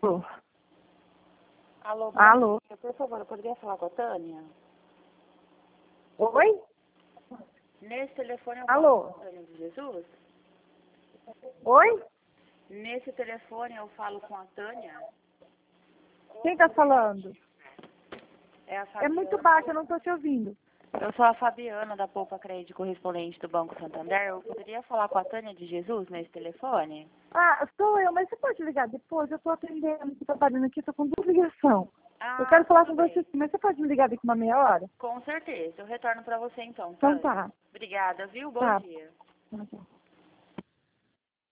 Alô, Alô? por favor, eu poderia falar com a Tânia? Oi? Nesse telefone eu Alô? falo com a Tânia de Jesus? Oi? Nesse telefone eu falo com a Tânia? Quem tá falando? É a É Fabiana. muito baixo, eu não tô te ouvindo. Eu sou a Fabiana da Poupa Crédito, correspondente do Banco Santander. Eu poderia falar com a Tânia de Jesus nesse telefone? Ah, sou eu, mas você pode ligar depois? Eu tô atendendo, tô trabalhando aqui, tô com duas ligações. Ah, Eu quero falar tudo com você bem. sim, mas você pode me ligar daqui uma meia hora? Com certeza. Eu retorno para você então, Então Tânia. tá. Obrigada, viu? Bom Tá. dia. Tá.